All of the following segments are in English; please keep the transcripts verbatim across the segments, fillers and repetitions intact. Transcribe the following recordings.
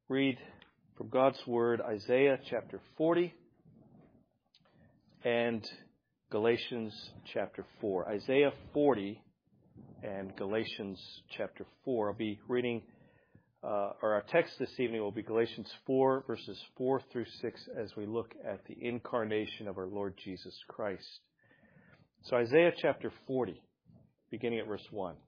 read from God's Word, Isaiah chapter forty and Galatians chapter four. Isaiah forty and Galatians chapter four. I'll be reading, uh, or our text this evening will be Galatians four, verses four through six, as we look at the incarnation of our Lord Jesus Christ. So Isaiah chapter forty, beginning at verse one.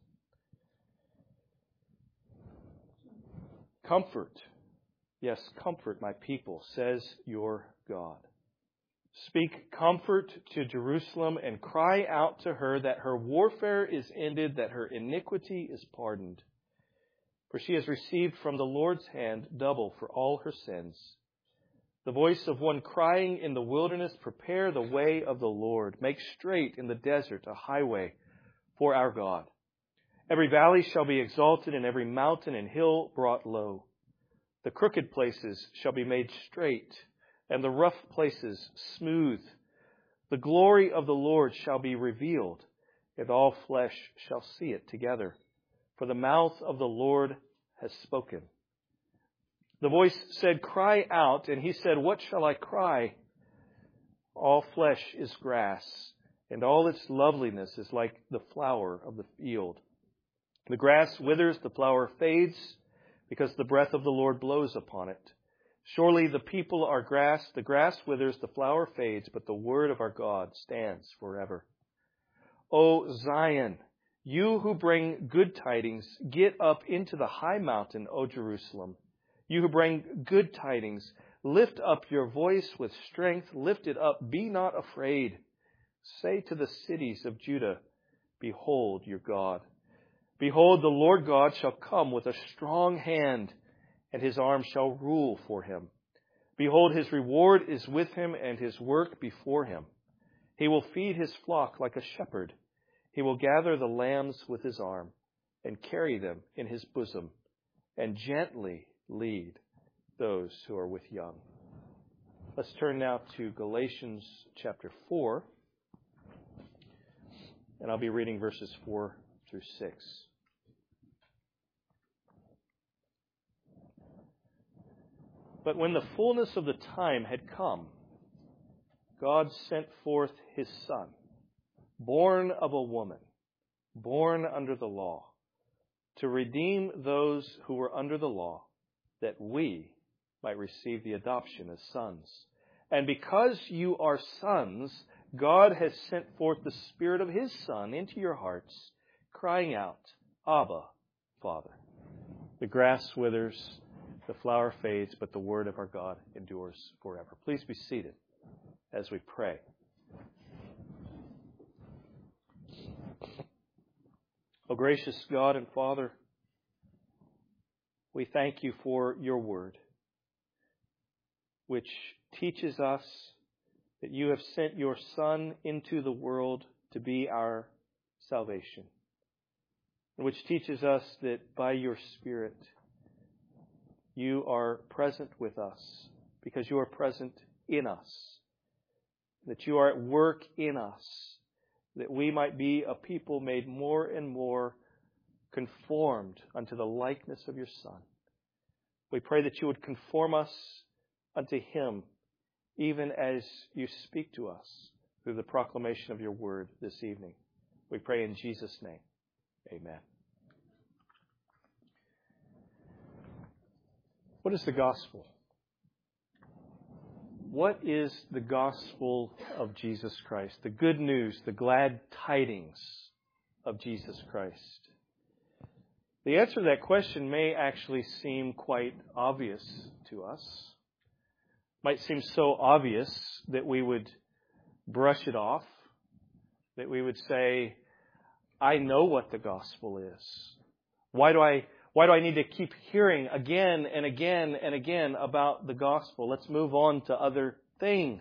Comfort, yes, comfort my people, says your God. Speak comfort to Jerusalem and cry out to her that her warfare is ended, that her iniquity is pardoned. For she has received from the Lord's hand double for all her sins. The voice of one crying in the wilderness, prepare the way of the Lord. Make straight in the desert a highway for our God. Every valley shall be exalted, and every mountain and hill brought low. The crooked places shall be made straight, and the rough places smooth. The glory of the Lord shall be revealed, and all flesh shall see it together. For the mouth of the Lord has spoken. The voice said, cry out, and he said, what shall I cry? All flesh is grass, and all its loveliness is like the flower of the field. The grass withers, the flower fades, because the breath of the Lord blows upon it. Surely the people are grass, the grass withers, the flower fades, but the word of our God stands forever. O Zion, you who bring good tidings, get up into the high mountain, O Jerusalem. You who bring good tidings, lift up your voice with strength, lift it up, be not afraid. Say to the cities of Judah, behold your God. Behold, the Lord God shall come with a strong hand, and his arm shall rule for him. Behold, his reward is with him, and his work before him. He will feed his flock like a shepherd. He will gather the lambs with his arm, and carry them in his bosom, and gently lead those who are with young. Let's turn now to Galatians chapter four, and I'll be reading verses four through six. But when the fullness of the time had come, God sent forth his Son, born of a woman, born under the law, to redeem those who were under the law, that we might receive the adoption as sons. And because you are sons, God has sent forth the Spirit of his Son into your hearts, crying out, Abba, Father. The grass withers, the flower fades, but the word of our God endures forever. Please be seated as we pray. O gracious God and Father, we thank you for your word, which teaches us that you have sent your Son into the world to be our salvation, and which teaches us that by your Spirit you are present with us because you are present in us, that you are at work in us, that we might be a people made more and more conformed unto the likeness of your Son. We pray that you would conform us unto him, even as you speak to us through the proclamation of your word this evening. We pray in Jesus' name. Amen. What is the gospel? What is the gospel of Jesus Christ? The good news, the glad tidings of Jesus Christ. The answer to that question may actually seem quite obvious to us. Might seem so obvious that we would brush it off, that we would say, I know what the gospel is. Why do I Why do I need to keep hearing again and again and again about the gospel? Let's move on to other things.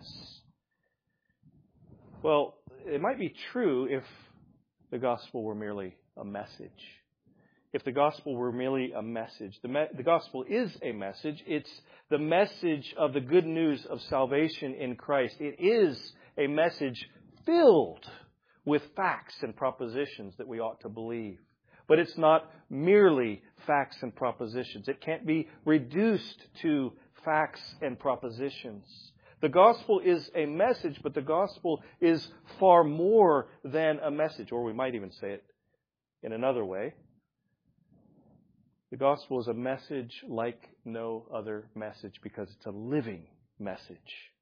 Well, it might be true if the gospel were merely a message. If the gospel were merely a message. The, me- the gospel is a message. It's the message of the good news of salvation in Christ. It is a message filled with facts and propositions that we ought to believe. But it's not merely facts and propositions. It can't be reduced to facts and propositions. The gospel is a message, but the gospel is far more than a message. Or we might even say it in another way. The gospel is a message like no other message because it's a living message.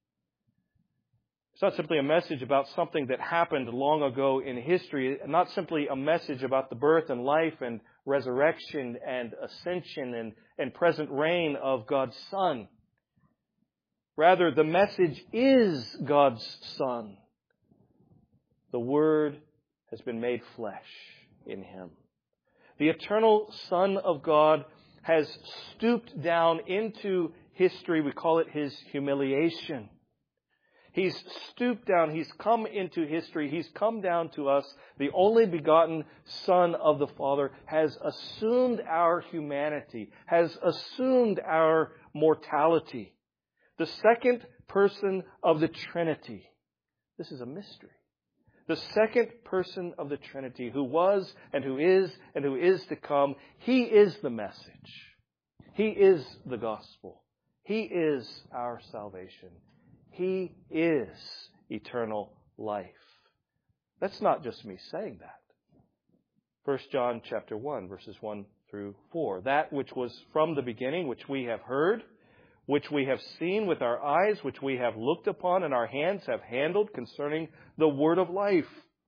It's not simply a message about something that happened long ago in history, not simply a message about the birth and life and resurrection and ascension and, and present reign of God's Son. Rather, the message is God's Son. The Word has been made flesh in Him. The eternal Son of God has stooped down into history. We call it His humiliation. He's stooped down. He's come into history. He's come down to us. The only begotten Son of the Father has assumed our humanity, has assumed our mortality. The second person of the Trinity. This is a mystery. The second person of the Trinity, who was and who is and who is to come, He is the message. He is the gospel. He is our salvation. He is eternal life. That's not just me saying that. First John chapter one, verses one through four. That which was from the beginning, which we have heard, which we have seen with our eyes, which we have looked upon and our hands have handled concerning the word of life.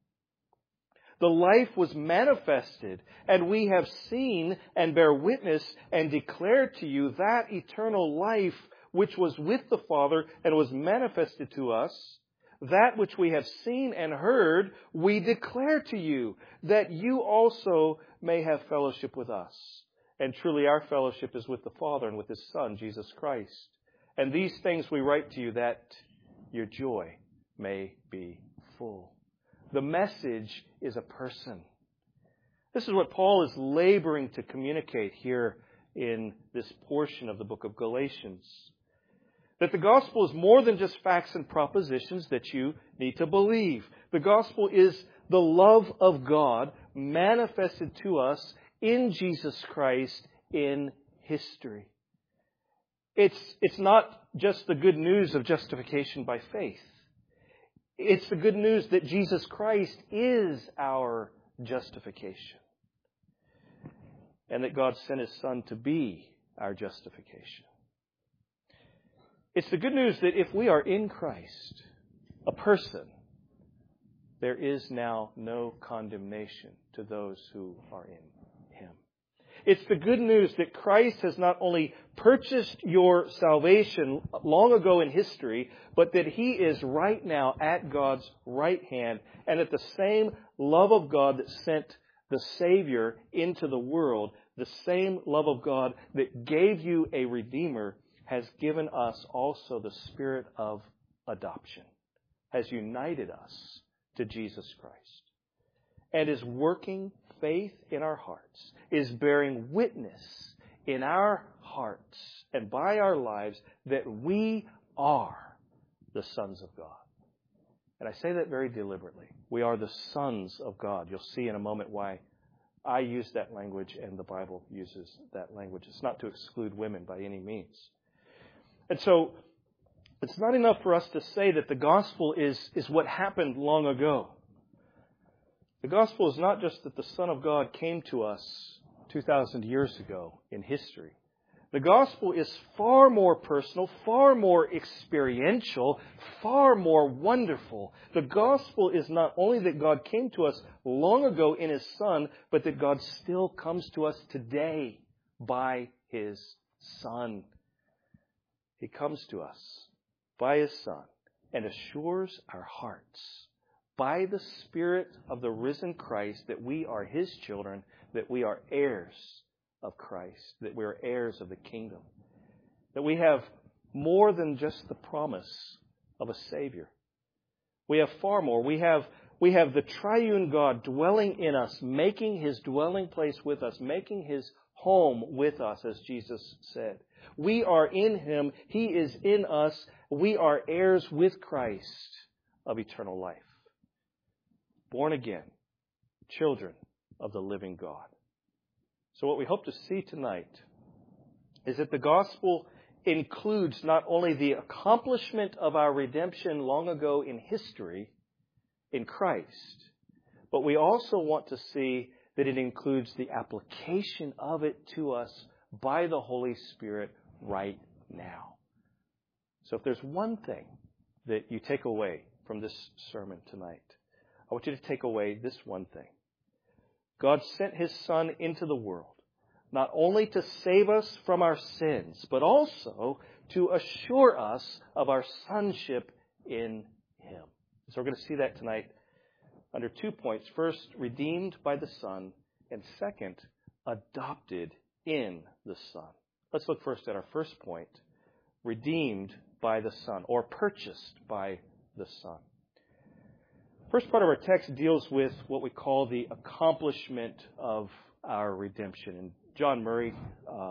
The life was manifested, and we have seen and bear witness and declare to you that eternal life which was with the Father and was manifested to us. That which we have seen and heard, we declare to you, that you also may have fellowship with us. And truly our fellowship is with the Father and with His Son, Jesus Christ. And these things we write to you that your joy may be full. The message is a person. This is what Paul is laboring to communicate here in this portion of the book of Galatians. That the gospel is more than just facts and propositions that you need to believe. The gospel is the love of God manifested to us in Jesus Christ in history. It's, it's not just the good news of justification by faith. It's the good news that Jesus Christ is our justification. And that God sent His Son to be our justification. It's the good news that if we are in Christ, a person, there is now no condemnation to those who are in Him. It's the good news that Christ has not only purchased your salvation long ago in history, but that He is right now at God's right hand, and that the same love of God that sent the Savior into the world, the same love of God that gave you a Redeemer, has given us also the Spirit of adoption, has united us to Jesus Christ, and is working faith in our hearts, is bearing witness in our hearts and by our lives that we are the sons of God. And I say that very deliberately. We are the sons of God. You'll see in a moment why I use that language and the Bible uses that language. It's not to exclude women by any means. And so, it's not enough for us to say that the gospel is, is what happened long ago. The gospel is not just that the Son of God came to us two thousand years ago in history. The gospel is far more personal, far more experiential, far more wonderful. The gospel is not only that God came to us long ago in His Son, but that God still comes to us today by His Son. He comes to us by His Son and assures our hearts by the Spirit of the risen Christ that we are His children, that we are heirs of Christ, that we are heirs of the kingdom, that we have more than just the promise of a Savior. We have far more. We have, we have the triune God dwelling in us, making His dwelling place with us, making His home with us, as Jesus said. We are in Him. He is in us. We are heirs with Christ of eternal life. Born again, children of the living God. So what we hope to see tonight is that the gospel includes not only the accomplishment of our redemption long ago in history in Christ, but we also want to see that it includes the application of it to us by the Holy Spirit right now. So if there's one thing that you take away from this sermon tonight, I want you to take away this one thing. God sent His Son into the world, not only to save us from our sins, but also to assure us of our sonship in Him. So we're going to see that tonight under two points. First, redeemed by the Son, and second, adopted in the Son. Let's look first at our first point, redeemed by the Son, or purchased by the Son. First part of our text deals with what we call the accomplishment of our redemption. And John Murray, uh,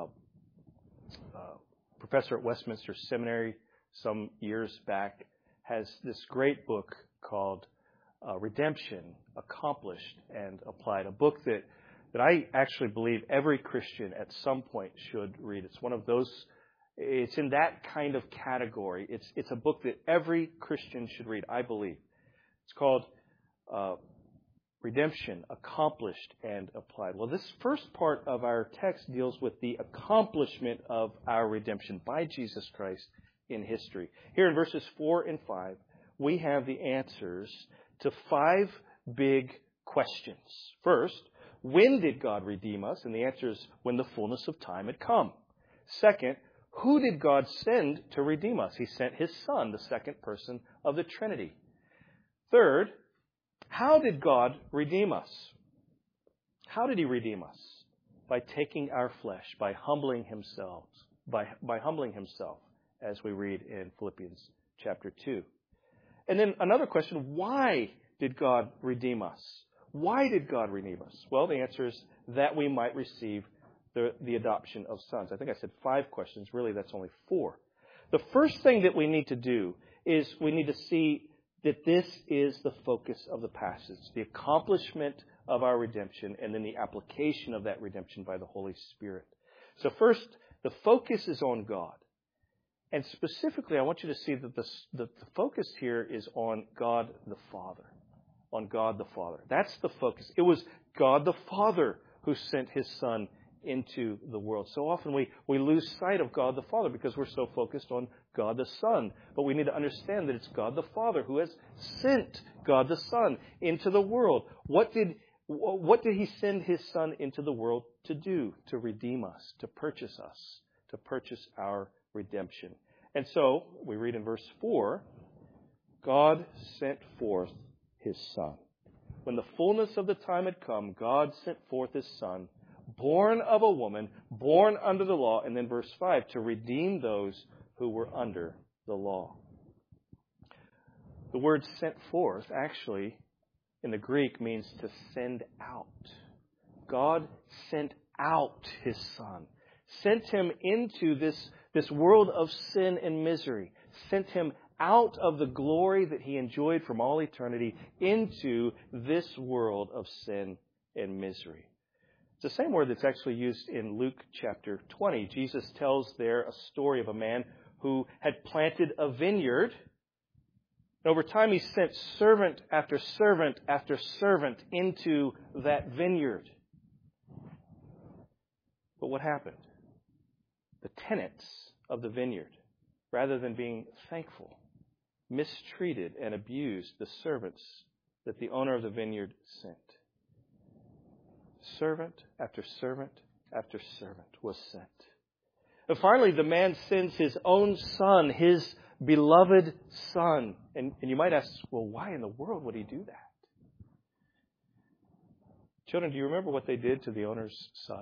uh, professor at Westminster Seminary some years back, has this great book called uh, Redemption, Accomplished and Applied, a book that, that I actually believe every Christian at some point should read. It's one of those, it's in that kind of category. It's, it's a book that every Christian should read, I believe. It's called uh, Redemption, Accomplished and Applied. Well, this first part of our text deals with the accomplishment of our redemption by Jesus Christ in history. Here in verses four and five, we have the answers to five big questions. First, when did God redeem us? And the answer is when the fullness of time had come. Second, who did God send to redeem us? He sent His Son, the second person of the Trinity. Third, how did God redeem us? How did He redeem us? By taking our flesh, by humbling Himself, by, by humbling Himself, as we read in Philippians chapter two. And then another question, why did God redeem us? Why did God redeem us? Well, the answer is that we might receive the, the adoption of sons. I think I said five questions. Really, that's only four. The first thing that we need to do is we need to see that this is the focus of the passage, the accomplishment of our redemption, and then the application of that redemption by the Holy Spirit. So first, the focus is on God. And specifically, I want you to see that the, the, the focus here is on God the Father. On God the Father. That's the focus. It was God the Father who sent His Son into the world. So often we, we lose sight of God the Father because we're so focused on God the Son. But we need to understand that it's God the Father who has sent God the Son into the world. What did, what did He send His Son into the world to do? To redeem us, to purchase us, to purchase our redemption. And so, we read in verse four, God sent forth His Son. When the fullness of the time had come, God sent forth His Son, born of a woman, born under the law, and then verse five, to redeem those who were under the law. The word sent forth actually in the Greek means to send out. God sent out His Son, sent Him into this, this world of sin and misery, sent Him out of the glory that He enjoyed from all eternity into this world of sin and misery. It's the same word that's actually used in Luke chapter twenty. Jesus tells there a story of a man who had planted a vineyard. And over time, he sent servant after servant after servant into that vineyard. But what happened? The tenants of the vineyard, rather than being thankful, mistreated and abused the servants that the owner of the vineyard sent. Servant after servant after servant was sent. And finally, the man sends his own son, his beloved son. And, and you might ask, well, why in the world would he do that? Children, do you remember what they did to the owner's son?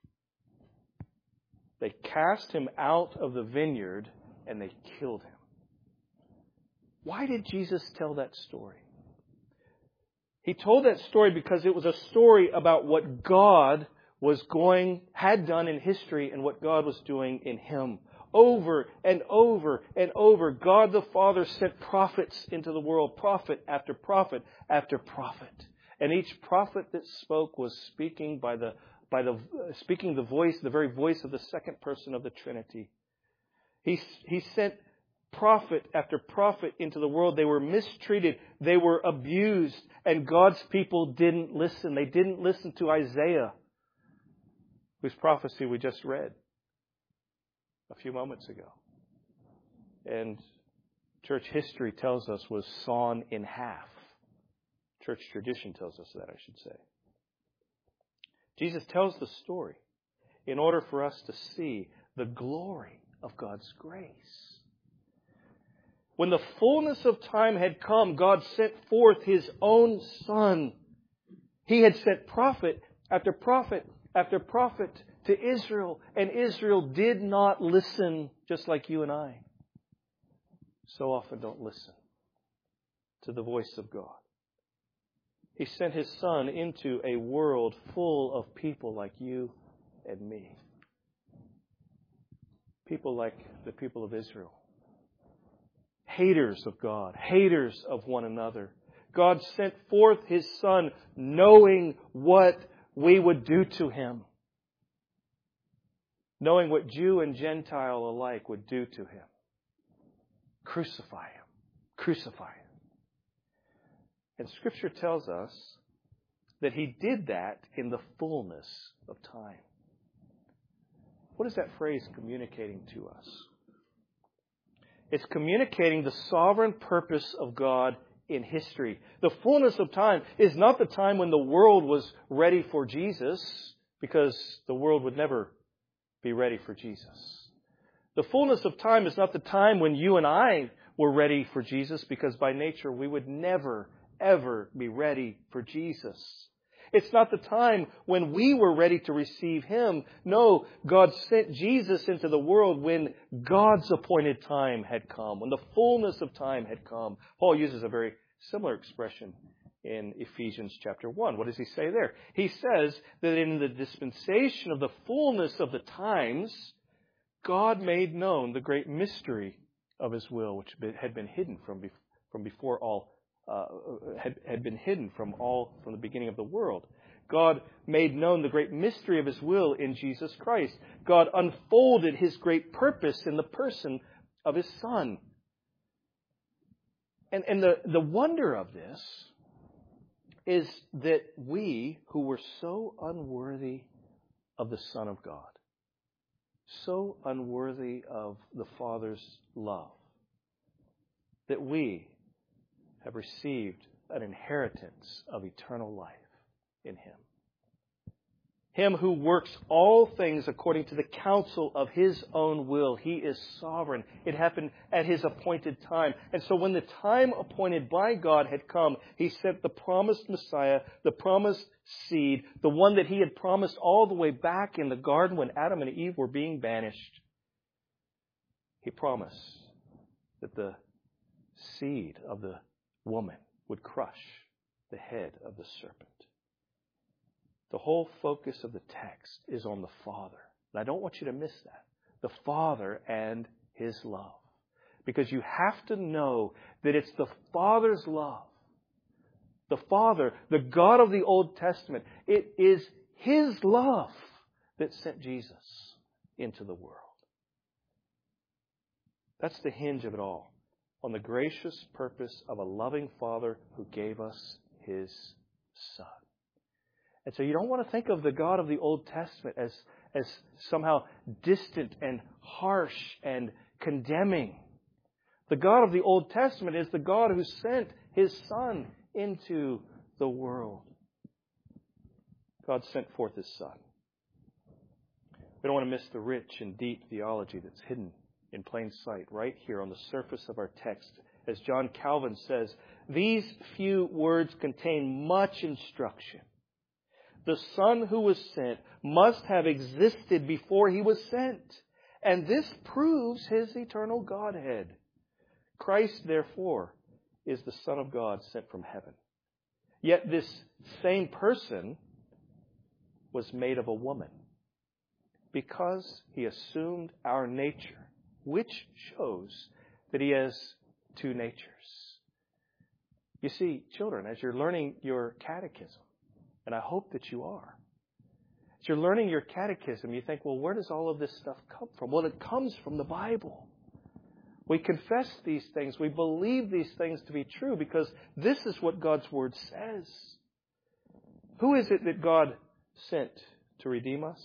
They cast him out of the vineyard and they killed him. Why did Jesus tell that story? He told that story because it was a story about what God was going, had done in history and what God was doing in Him. Over and over and over, God the Father sent prophets into the world, prophet after prophet after prophet. And each prophet that spoke was speaking by the by the speaking the voice, the very voice of the second person of the Trinity. He, he sent prophet after prophet into the world. They were mistreated. They were abused. And God's people didn't listen. They didn't listen to Isaiah, whose prophecy we just read a few moments ago. And church history tells us was sawn in half. Church tradition tells us that, I should say. Jesus tells the story in order for us to see the glory of God's grace. When the fullness of time had come, God sent forth His own Son. He had sent prophet after prophet after prophet to Israel, and Israel did not listen, just like you and I so often don't listen to the voice of God. He sent His Son into a world full of people like you and me. People like the people of Israel. Haters of God. Haters of one another. God sent forth His Son knowing what we would do to Him. Knowing what Jew and Gentile alike would do to Him. Crucify Him. Crucify Him. And Scripture tells us that He did that in the fullness of time. What is that phrase communicating to us? It's communicating the sovereign purpose of God in history. The fullness of time is not the time when the world was ready for Jesus, because the world would never be ready for Jesus. The fullness of time is not the time when you and I were ready for Jesus, because by nature we would never ever be ready for Jesus. It's not the time when we were ready to receive Him. No, God sent Jesus into the world when God's appointed time had come, when the fullness of time had come. Paul uses a very similar expression in Ephesians chapter one. What does he say there? He says that in the dispensation of the fullness of the times, God made known the great mystery of His will, which had been hidden from, be- from before all Uh, had, had been hidden from all, from the beginning of the world. God made known the great mystery of His will in Jesus Christ. God unfolded His great purpose in the person of His Son. And, and the, the wonder of this is that we, who were so unworthy of the Son of God, so unworthy of the Father's love, that we have received an inheritance of eternal life in Him. Him who works all things according to the counsel of His own will. He is sovereign. It happened at His appointed time. And so when the time appointed by God had come, He sent the promised Messiah, the promised seed, the one that He had promised all the way back in the garden when Adam and Eve were being banished. He promised that the seed of the woman would crush the head of the serpent. The whole focus of the text is on the Father. And I don't want you to miss that. The Father and His love. Because you have to know that it's the Father's love. The Father, the God of the Old Testament, it is His love that sent Jesus into the world. That's the hinge of it all. On the gracious purpose of a loving Father who gave us His Son. And so you don't want to think of the God of the Old Testament as, as somehow distant and harsh and condemning. The God of the Old Testament is the God who sent His Son into the world. God sent forth His Son. We don't want to miss the rich and deep theology that's hidden in plain sight, right here on the surface of our text. As John Calvin says, these few words contain much instruction. The Son who was sent must have existed before He was sent, and this proves His eternal Godhead. Christ, therefore, is the Son of God sent from heaven. Yet this same person was made of a woman, because He assumed our nature, which shows that He has two natures. You see, children, as you're learning your catechism, and I hope that you are, As you're learning your catechism, you think, well, where does all of this stuff come from? Well, it comes from the Bible. We confess these things. We believe these things to be true because this is what God's Word says. Who is it that God sent to redeem us?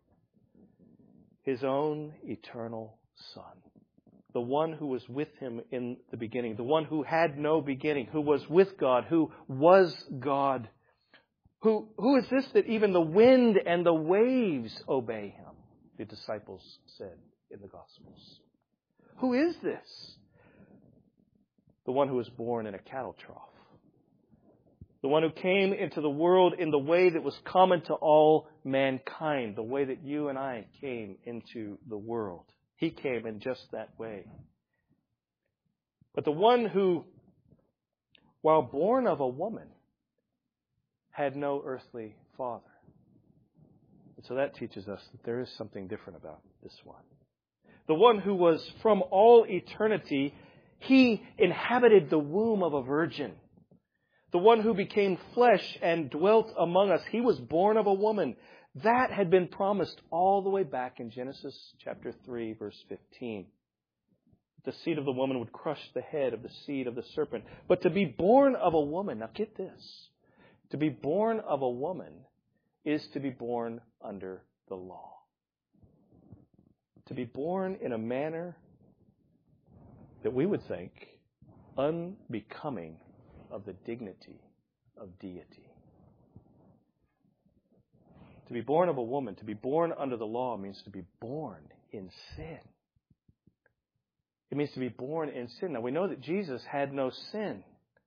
His own eternal Son. The one who was with Him in the beginning. The one who had no beginning. Who was with God. Who was God. Who, who is this that even the wind and the waves obey Him? The disciples said in the Gospels. Who is this? The one who was born in a cattle trough. The one who came into the world in the way that was common to all mankind. The way that you and I came into the world. He came in just that way. But the one who, while born of a woman, had no earthly father. And so that teaches us that there is something different about this one. The one who was from all eternity, He inhabited the womb of a virgin. The one who became flesh and dwelt among us, He was born of a woman. That had been promised all the way back in Genesis chapter three, verse fifteen. The seed of the woman would crush the head of the seed of the serpent. But to be born of a woman, now get this. To be born of a woman is to be born under the law. To be born in a manner that we would think unbecoming of the dignity of deity. To be born of a woman, to be born under the law means to be born in sin. It means to be born in sin. Now we know that Jesus had no sin.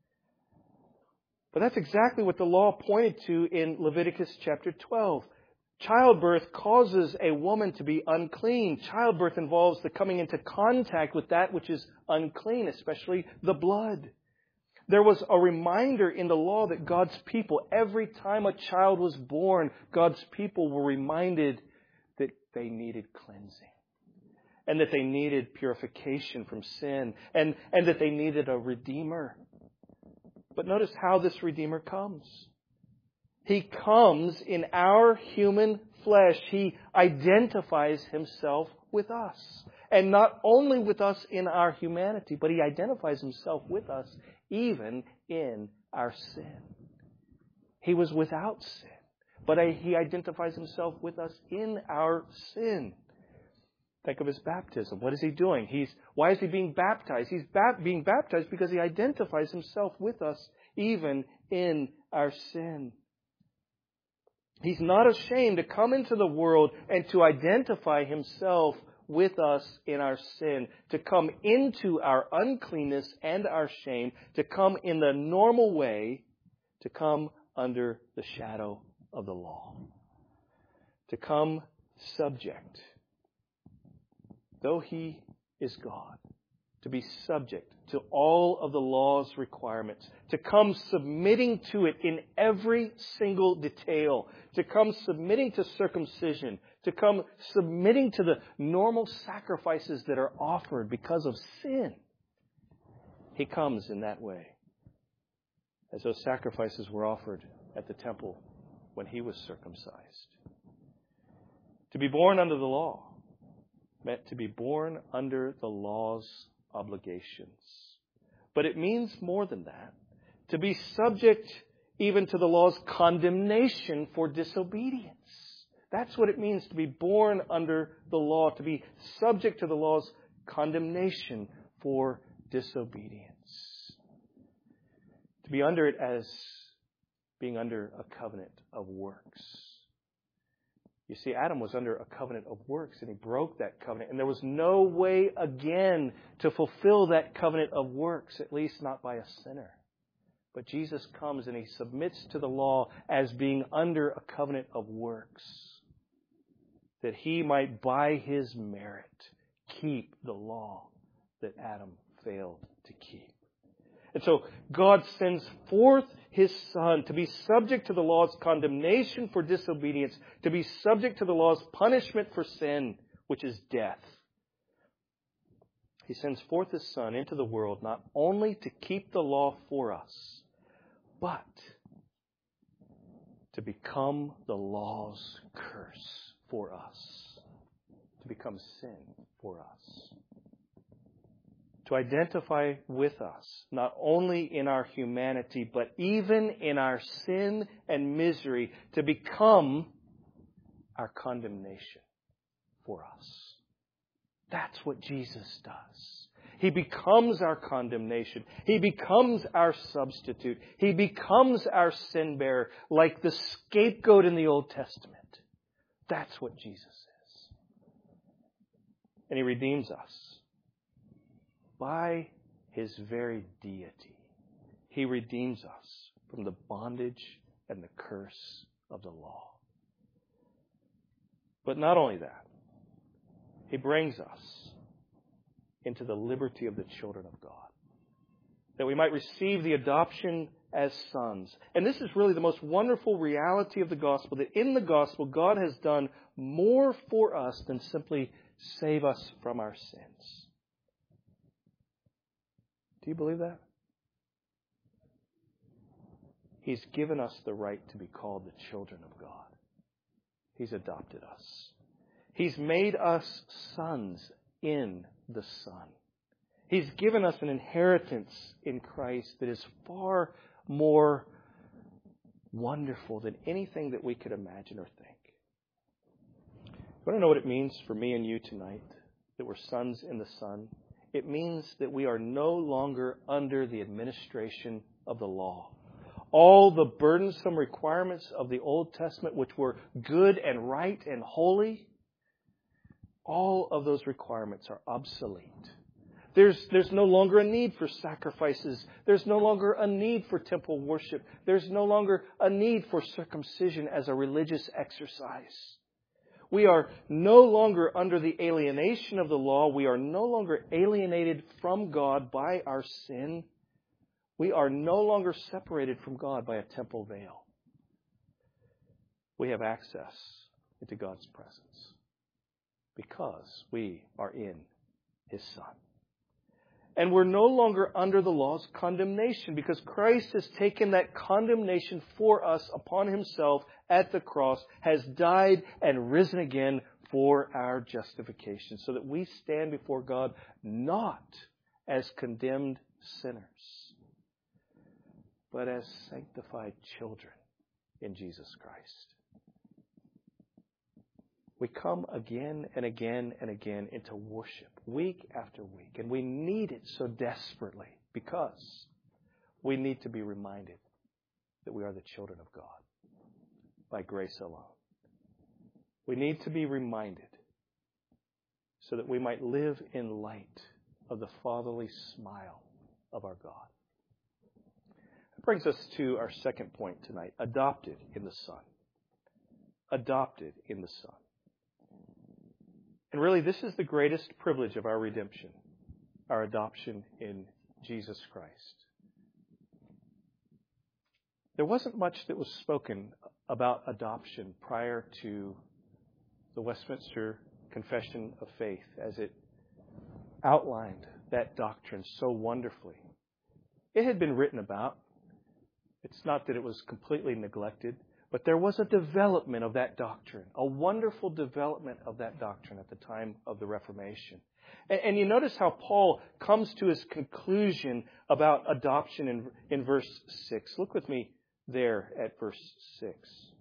But that's exactly what the law pointed to in Leviticus chapter twelve. Childbirth causes a woman to be unclean. Childbirth involves the coming into contact with that which is unclean, especially the blood. There was a reminder in the law that God's people, every time a child was born, God's people were reminded that they needed cleansing. And that they needed purification from sin. And, and that they needed a Redeemer. But notice how this Redeemer comes. He comes in our human flesh. He identifies Himself with us. And not only with us in our humanity, but He identifies Himself with us even in our sin. He was without sin, but He identifies Himself with us in our sin. Think of His baptism. What is He doing? He's why is He being baptized? He's ba- being baptized because He identifies Himself with us even in our sin. He's not ashamed to come into the world and to identify Himself with us in our sin, to come into our uncleanness and our shame, to come in the normal way, to come under the shadow of the law, to come subject, though He is God, to be subject to all of the law's requirements, to come submitting to it in every single detail, to come submitting to circumcision, to come submitting to the normal sacrifices that are offered because of sin. He comes in that way, as those sacrifices were offered at the temple when He was circumcised. To be born under the law meant to be born under the law's obligations. But it means more than that. To be subject even to the law's condemnation for disobedience. That's what it means to be born under the law, to be subject to the law's condemnation for disobedience. To be under it as being under a covenant of works. You see, Adam was under a covenant of works, and he broke that covenant. And there was no way again to fulfill that covenant of works, at least not by a sinner. But Jesus comes and He submits to the law as being under a covenant of works, that He might, by His merit, keep the law that Adam failed to keep. And so God sends forth His Son to be subject to the law's condemnation for disobedience, to be subject to the law's punishment for sin, which is death. He sends forth His Son into the world not only to keep the law for us, but to become the law's curse for us, to become sin for us, to identify with us, not only in our humanity, but even in our sin and misery, to become our condemnation for us. That's what Jesus does. He becomes our condemnation. He becomes our substitute. He becomes our sin bearer, like the scapegoat in the Old Testament. That's what Jesus is. And He redeems us by His very deity. He redeems us from the bondage and the curse of the law. But not only that, He brings us into the liberty of the children of God, that we might receive the adoption as sons. And this is really the most wonderful reality of the gospel, that in the gospel, God has done more for us than simply save us from our sins. Do you believe that? He's given us the right to be called the children of God. He's adopted us. He's made us sons in the Son. He's given us an inheritance in Christ that is far more wonderful than anything that we could imagine or think. You want to know what it means for me and you tonight, that we're sons in the Son? It means that we are no longer under the administration of the law. All the burdensome requirements of the Old Testament, which were good and right and holy, all of those requirements are obsolete. There's, there's no longer a need for sacrifices. There's no longer a need for temple worship. There's no longer a need for circumcision as a religious exercise. We are no longer under the alienation of the law. We are no longer alienated from God by our sin. We are no longer separated from God by a temple veil. We have access into God's presence because we are in His Son. And we're no longer under the law's condemnation because Christ has taken that condemnation for us upon Himself at the cross, has died and risen again for our justification, so that we stand before God not as condemned sinners, but as sanctified children in Jesus Christ. We come again and again and again into worship, week after week. And we need it so desperately because we need to be reminded that we are the children of God by grace alone. We need to be reminded so that we might live in light of the fatherly smile of our God. That brings us to our second point tonight, adopted in the Son. Adopted in the Son. And really, this is the greatest privilege of our redemption, our adoption in Jesus Christ. There wasn't much that was spoken about adoption prior to the Westminster Confession of Faith as it outlined that doctrine so wonderfully. It had been written about. It's not that it was completely neglected. But there was a development of that doctrine, a wonderful development of that doctrine at the time of the Reformation. And, and you notice how Paul comes to his conclusion about adoption in, in verse six. Look with me there at verse six.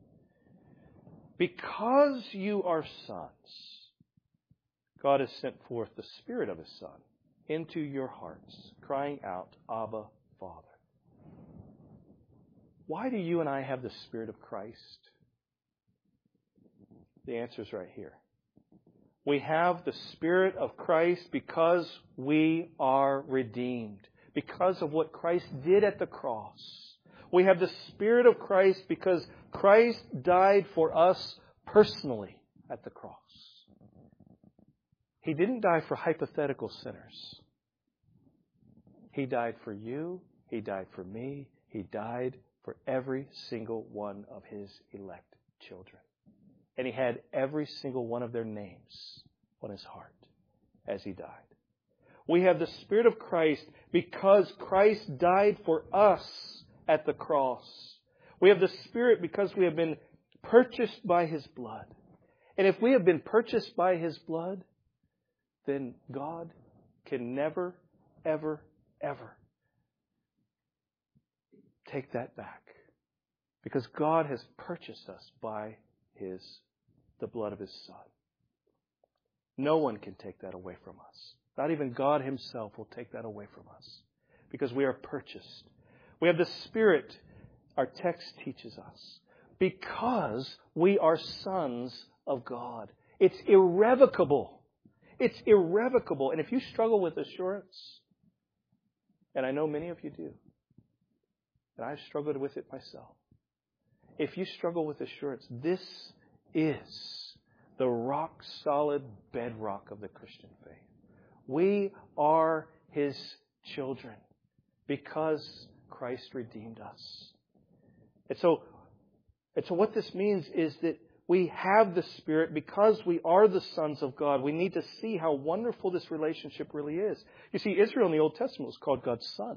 Because you are sons, God has sent forth the Spirit of His Son into your hearts, crying out, Abba, Father. Why do you and I have the Spirit of Christ? The answer is right here. We have the Spirit of Christ because we are redeemed, because of what Christ did at the cross. We have the Spirit of Christ because Christ died for us personally at the cross. He didn't die for hypothetical sinners. He died for you. He died for me. He died for every single one of His elect children. And He had every single one of their names on His heart as He died. We have the Spirit of Christ because Christ died for us at the cross. We have the Spirit because we have been purchased by His blood. And if we have been purchased by His blood, then God can never, ever, ever take that back. Because God has purchased us by His, the blood of His Son. No one can take that away from us. Not even God Himself will take that away from us. Because we are purchased. We have the Spirit, our text teaches us, because we are sons of God. It's irrevocable. It's irrevocable. And if you struggle with assurance, and I know many of you do, and I've struggled with it myself, if you struggle with assurance, this is the rock-solid bedrock of the Christian faith. We are His children because Christ redeemed us. And so, and so what this means is that we have the Spirit because we are the sons of God. We need to see how wonderful this relationship really is. You see, Israel in the Old Testament was called God's son.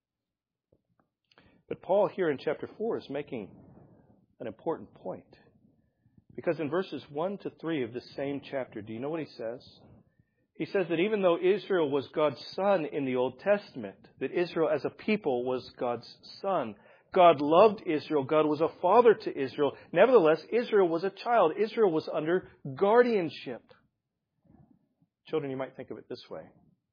But Paul here in chapter four is making an important point. Because in verses one to three of this same chapter, do you know what he says? He says that even though Israel was God's son in the Old Testament, that Israel as a people was God's son, God loved Israel. God was a father to Israel. Nevertheless, Israel was a child. Israel was under guardianship. Children, you might think of it this way.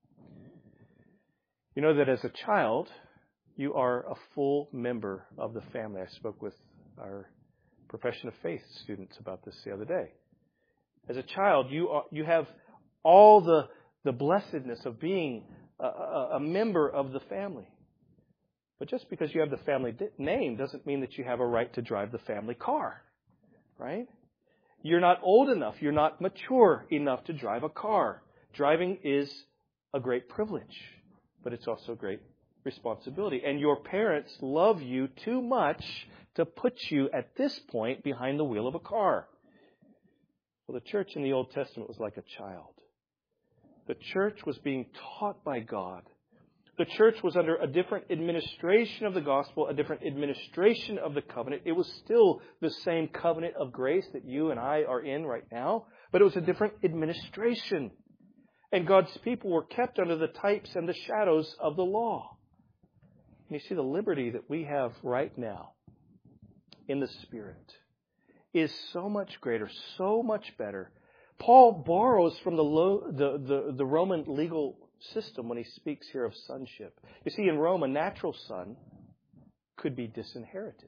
You know that as a child, you are a full member of the family. I spoke with our profession of faith students about this the other day. As a child, you are, you have all the, the blessedness of being a, a, a member of the family. But just because you have the family name doesn't mean that you have a right to drive the family car, right? You're not old enough. You're not mature enough to drive a car. Driving is a great privilege, but it's also a great responsibility. And your parents love you too much to put you at this point behind the wheel of a car. Well, the church in the Old Testament was like a child. The church was being taught by God. The church was under a different administration of the gospel, a different administration of the covenant. It was still the same covenant of grace that you and I are in right now, but it was a different administration. And God's people were kept under the types and the shadows of the law. And you see, the liberty that we have right now in the Spirit is so much greater, so much better. Paul borrows from the, lo- the, the, the Roman legal system when he speaks here of sonship. You see, in Rome, a natural son could be disinherited.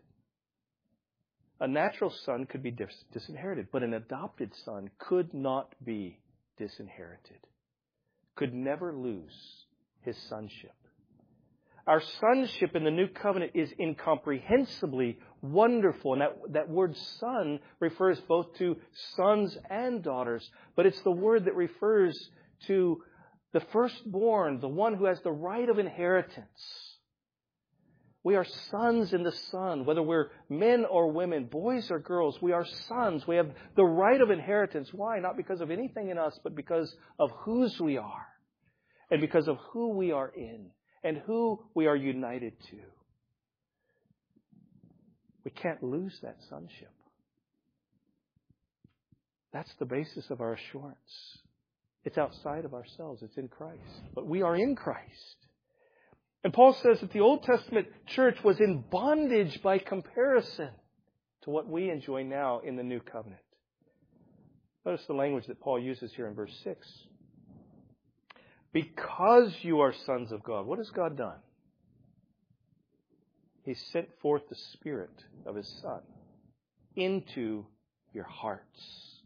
A natural son could be dis- disinherited, but an adopted son could not be disinherited, could never lose his sonship. Our sonship in the new covenant is incomprehensibly wonderful. And that, that word son refers both to sons and daughters, but it's the word that refers to the firstborn, the one who has the right of inheritance. We are sons in the Son, whether we're men or women, boys or girls. We are sons. We have the right of inheritance. Why? Not because of anything in us, but because of whose we are and because of who we are in and who we are united to. We can't lose that sonship. That's the basis of our assurance. It's outside of ourselves. It's in Christ. But we are in Christ. And Paul says that the Old Testament church was in bondage by comparison to what we enjoy now in the New Covenant. Notice the language that Paul uses here in verse six. Because you are sons of God. What has God done? He sent forth the Spirit of His Son into your hearts.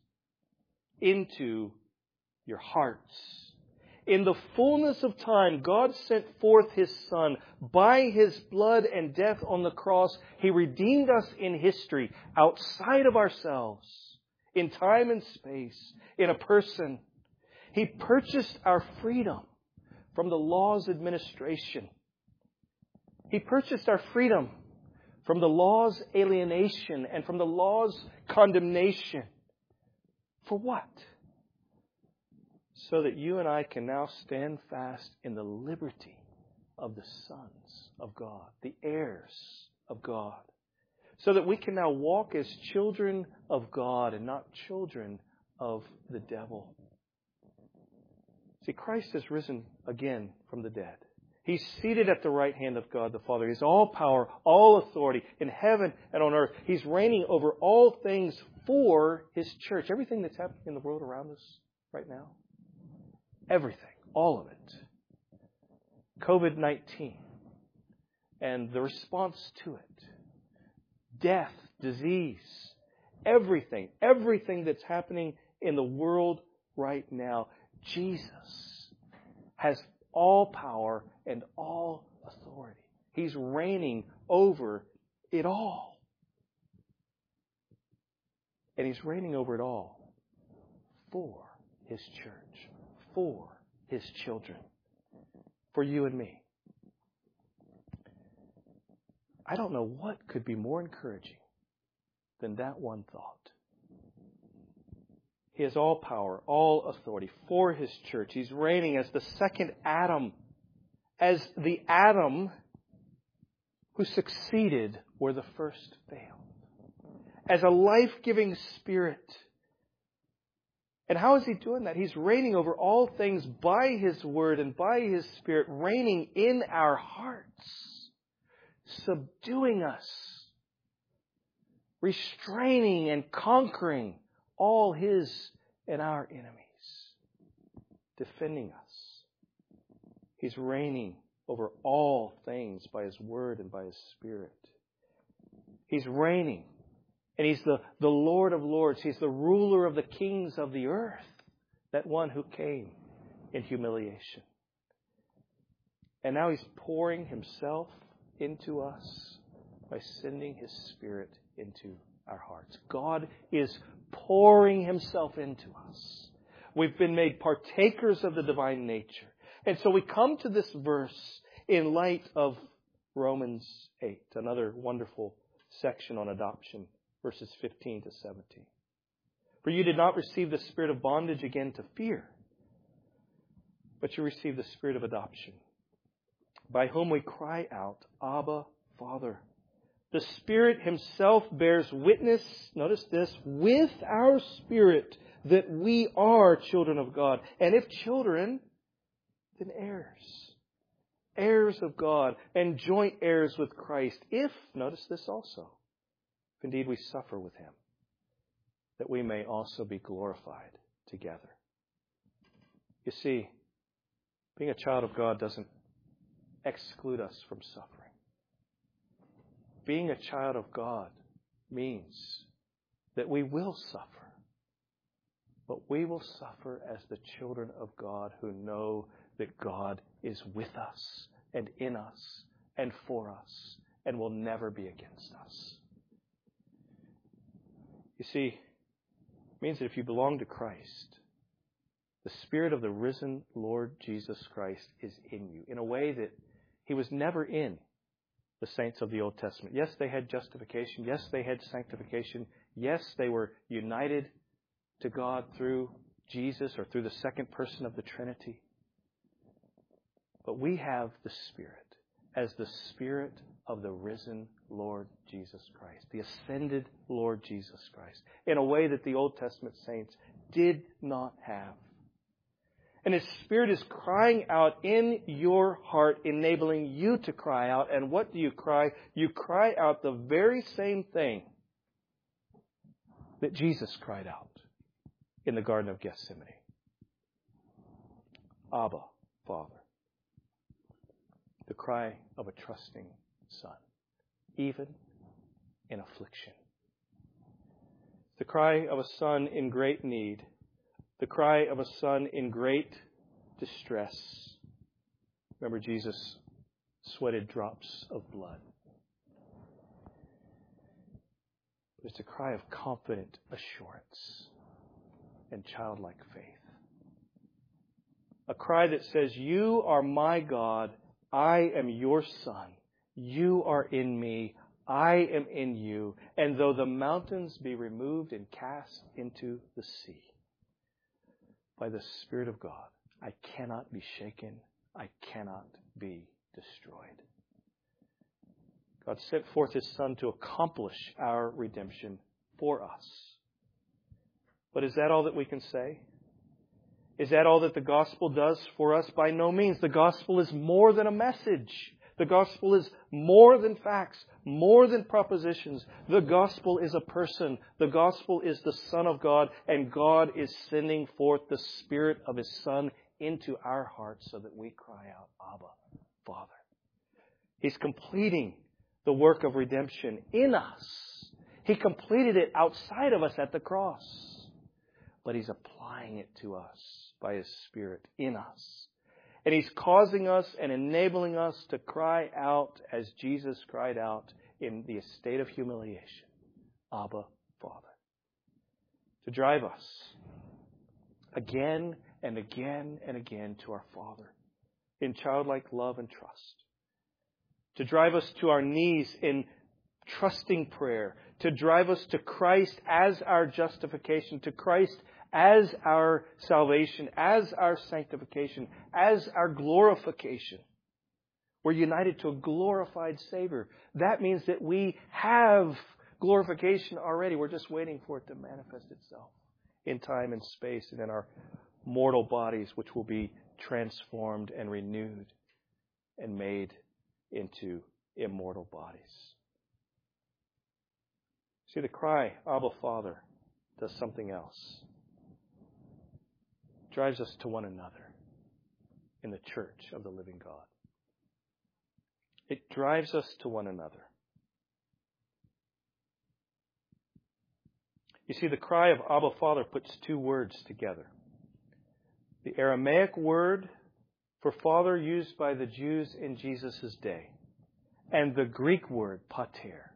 Into your hearts. In the fullness of time, God sent forth His Son. By His blood and death on the cross, He redeemed us in history, outside of ourselves, in time and space, in a person. He purchased our freedom from the law's administration. He purchased our freedom from the law's alienation and from the law's condemnation. For what? So that you and I can now stand fast in the liberty of the sons of God, the heirs of God. so that we can now walk as children of God and not children of the devil. See, Christ has risen again from the dead. He's seated at the right hand of God the Father. He has all power, all authority in heaven and on earth. He's reigning over all things for His church. Everything that's happening in the world around us right now. Everything. All of it. covid nineteen and the response to it. Death, disease, everything. Everything that's happening in the world right now. Jesus has all power and all authority. He's reigning over it all. And He's reigning over it all for His church, for His children, for you and me. I don't know what could be more encouraging than that one thought. He has all power, all authority for His church. He's reigning as the second Adam, as the Adam who succeeded where the first failed, as a life-giving Spirit. And how is He doing that? He's reigning over all things by His Word and by His Spirit, reigning in our hearts, subduing us, restraining and conquering all His and our enemies, defending us. He's reigning over all things by His Word and by His Spirit. He's reigning, and He's the, the Lord of Lords. He's the ruler of the kings of the earth, that one who came in humiliation. And now He's pouring Himself into us by sending His Spirit into our hearts. God is pouring Himself into us. We've been made partakers of the divine nature. And so we come to this verse in light of Romans eight, another wonderful section on adoption, verses fifteen to seventeen. For you did not receive the spirit of bondage again to fear, but you received the spirit of adoption, by whom we cry out, Abba, Father. The Spirit Himself bears witness, notice this, with our spirit that we are children of God. And if children, then heirs. Heirs of God and joint heirs with Christ. If, notice this also, if indeed we suffer with Him, that we may also be glorified together. You see, being a child of God doesn't exclude us from suffering. Being a child of God means that we will suffer. But we will suffer as the children of God who know that God is with us and in us and for us and will never be against us. You see, it means that if you belong to Christ, the Spirit of the risen Lord Jesus Christ is in you in a way that He was never in the saints of the Old Testament. Yes, they had justification. Yes, they had sanctification. Yes, they were united to God through Jesus or through the second person of the Trinity. But we have the Spirit as the Spirit of the risen Lord Jesus Christ, the ascended Lord Jesus Christ, in a way that the Old Testament saints did not have. And His Spirit is crying out in your heart, enabling you to cry out. And what do you cry? You cry out the very same thing that Jesus cried out in the Garden of Gethsemane. Abba, Father. The cry of a trusting son, even in affliction. The cry of a son in great need. The cry of a son in great distress. Remember, Jesus sweated drops of blood. It's a cry of confident assurance and childlike faith. A cry that says, you are my God, I am your son. You are in me, I am in you. And though the mountains be removed and cast into the sea, by the Spirit of God, I cannot be shaken. I cannot be destroyed. God sent forth His Son to accomplish our redemption for us. But is that all that we can say? Is that all that the gospel does for us? By no means. The gospel is more than a message. The gospel is more than facts, more than propositions. The gospel is a person. The gospel is the Son of God, and God is sending forth the Spirit of His Son into our hearts so that we cry out, Abba, Father. He's completing the work of redemption in us. He completed it outside of us at the cross. But He's applying it to us by His Spirit in us. And He's causing us and enabling us to cry out as Jesus cried out in the estate of humiliation, Abba, Father. To drive us again and again and again to our Father in childlike love and trust. To drive us to our knees in trusting prayer. To drive us to Christ as our justification, to Christ as our salvation, as our sanctification, as our glorification. We're united to a glorified Savior. That means that we have glorification already. We're just waiting for it to manifest itself in time and space and in our mortal bodies, which will be transformed and renewed and made into immortal bodies. See, the cry, Abba, Father, does something else. It drives us to one another in the church of the living God. It drives us to one another. You see, the cry of Abba, Father puts two words together. The Aramaic word for Father used by the Jews in Jesus' day, and the Greek word, pater.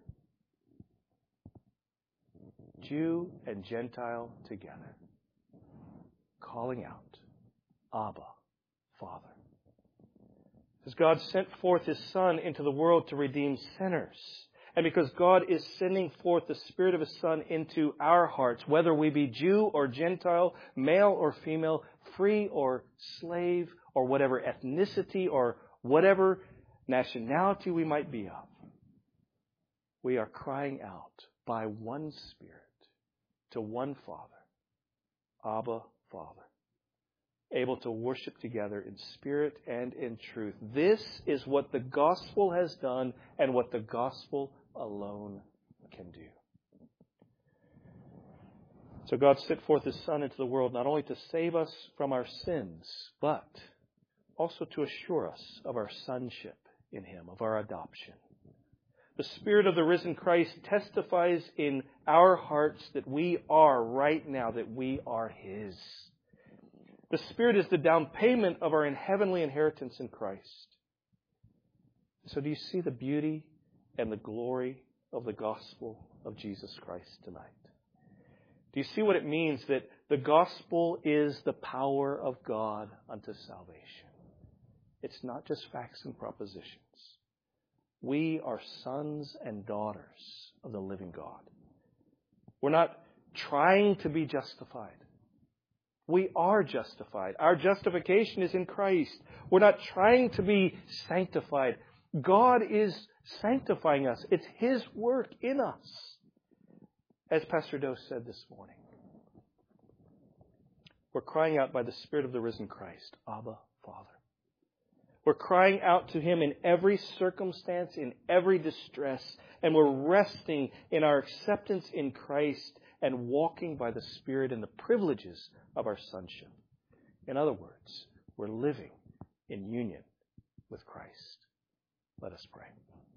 Jew and Gentile together, calling out, Abba, Father. As God sent forth His Son into the world to redeem sinners, and because God is sending forth the Spirit of His Son into our hearts, whether we be Jew or Gentile, male or female, free or slave, or whatever ethnicity or whatever nationality we might be of, we are crying out by one Spirit to one Father, Abba, Father, able to worship together in spirit and in truth. This is what the gospel has done and what the gospel alone can do. So God sent forth His Son into the world not only to save us from our sins, but also to assure us of our sonship in Him, of our adoption. The Spirit of the risen Christ testifies in our hearts that we are right now, that we are His. The Spirit is the down payment of our heavenly inheritance in Christ. So do you see the beauty and the glory of the gospel of Jesus Christ tonight? Do you see what it means that the gospel is the power of God unto salvation? It's not just facts and propositions. We are sons and daughters of the living God. We're not trying to be justified. We are justified. Our justification is in Christ. We're not trying to be sanctified. God is sanctifying us. It's His work in us. As Pastor Doe said this morning, we're crying out by the Spirit of the risen Christ, Abba, Father. We're crying out to Him in every circumstance, in every distress, and we're resting in our acceptance in Christ and walking by the Spirit in the privileges of our sonship. In other words, we're living in union with Christ. Let us pray.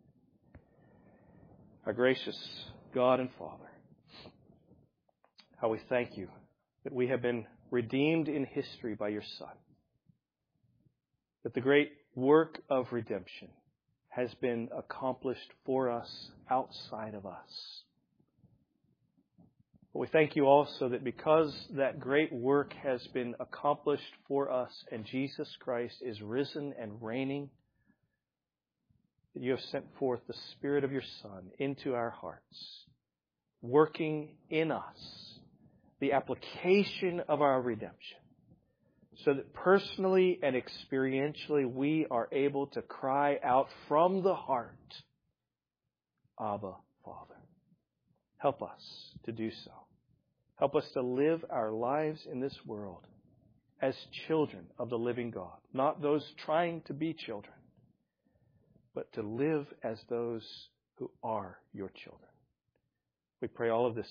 Our gracious God and Father, how we thank You that we have been redeemed in history by Your Son. That the great work of redemption has been accomplished for us outside of us. But we thank You also that because that great work has been accomplished for us and Jesus Christ is risen and reigning, that You have sent forth the Spirit of Your Son into our hearts, working in us the application of our redemption, so that personally and experientially we are able to cry out from the heart, Abba, Father. Help us to do so. Help us to live our lives in this world as children of the living God, not those trying to be children, but to live as those who are your children. We pray all of this